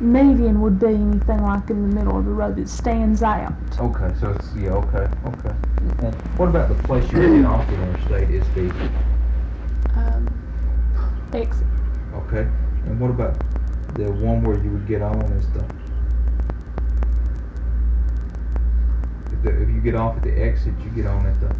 Median would be anything like in the middle of the road that stands out. Okay, so it's, yeah, okay. And what about the place you would get off the interstate is the, Exit. okay, and what about the one where you would get on is if you get off at the exit, you get on at the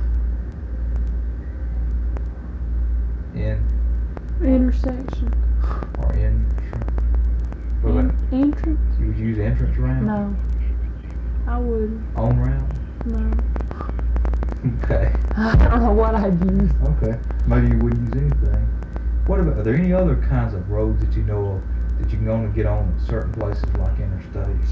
Intersection. or in, what about, Entrance? you would use entrance ramp? No. I wouldn't. On ramp? No. Okay. I don't know what I'd use. Okay. Maybe you wouldn't use anything. What about, are there any other kinds of roads that you know of that you can only get on at certain places like interstates?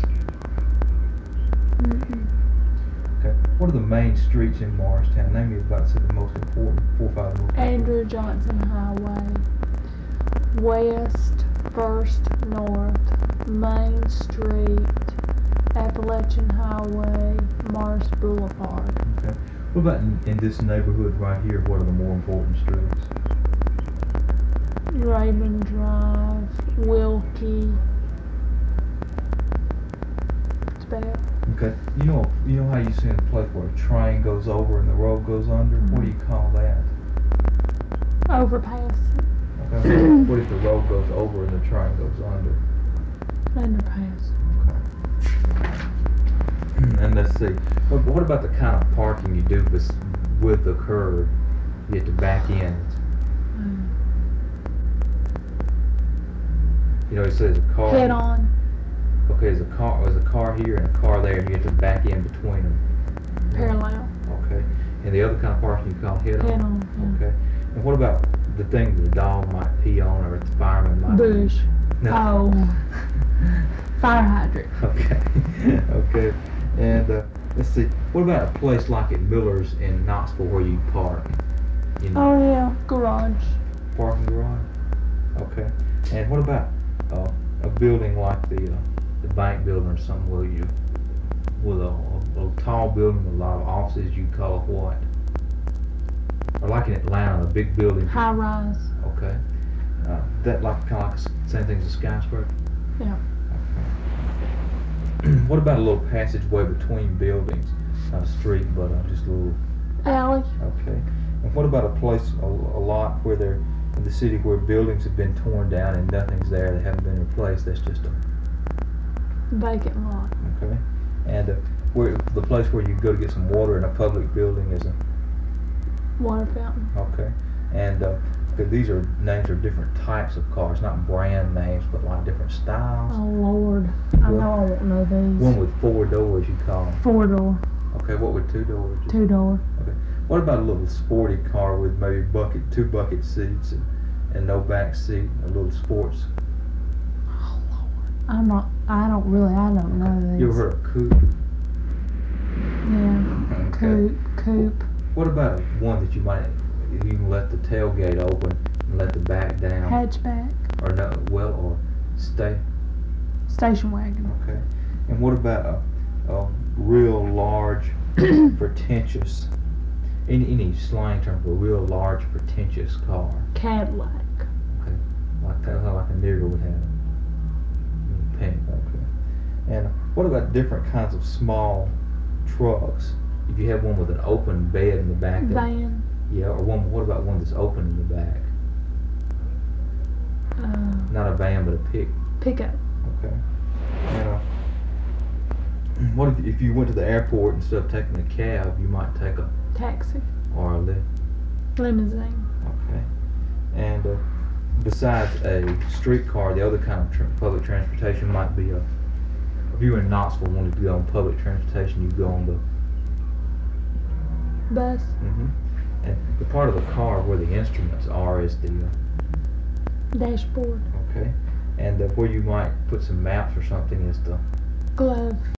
Okay. What are the main streets in Morristown? Name me about the most important, 4 or 5 most important. Andrew Johnson Highway. West, First North, Main Street, Appalachian Highway, Morris Boulevard. Okay. What about in this neighborhood right here? What are the more important streets? Raymond Drive, Wilkie. It's bad. Okay. You know how you see in a place where a train goes over and the road goes under? What do you call that? Overpass. Okay. What if the road goes over and the train goes under? Underpass. And let's see. What about the kind of parking you do with the curb? You have to back in. You know, it says a car. Head on. Okay, there's a car here and a car there, and you have to back in between them. Parallel. Okay. And the other kind of parking you call head on. Head on. Yeah. Okay. And what about the thing that the dog might pee on or the fireman might? Bush. No. Oh. Fire hydrant. Okay. Okay. And let's see. What about a place like at Miller's in Knoxville where you park? You know, Oh yeah, garage. parking garage. Okay. And what about a building like the bank building or something where you with a tall building with a lot of offices you call it what? Or like in Atlanta, a big building. High rise. Okay. That like kind of like the same thing as a skyscraper. Yeah. What about a little passageway between buildings? Not a street, but just a little. Alley. Okay. And what about a place, a lot where they're in the city where buildings have been torn down and nothing's there, they haven't been replaced? That's just a. Vacant lot. Okay. And where the place where you go to get some water in a public building is a. Water fountain. Okay. And these are names of different types of cars, not brand names, but like different styles. Oh Lord. I know I won't know these. One with 4 doors, you call them. 4-door. Okay. What with 2 doors? 2-door. Okay. What about a little sporty car with maybe two bucket seats and no back seat, a little sports? Oh Lord. I don't know these. You ever heard of coupe? Yeah. Okay. Coupe. What about one that you can let the tailgate open and let the back down? Hatchback. Or no, or stay. Station wagon. Okay. And what about a real large, pretentious, any slang term for a real large, pretentious car? Cadillac. Okay. Like that, like a nigger would have. Pink. Okay. And what about different kinds of small trucks? If you have one with an open bed in the back. Van. Yeah, or what about one that's open in the back? Not a van, but a Pickup. Okay. And what if you went to the airport instead of taking a cab, you might take a Taxi. or a lift? Limousine. Okay. And besides a streetcar, the other kind of public transportation might be if you were in Knoxville and wanted to go on public transportation, you go on the Bus. And the part of the car where the instruments are is the Dashboard. okay, and where you might put some maps or something is the Glove.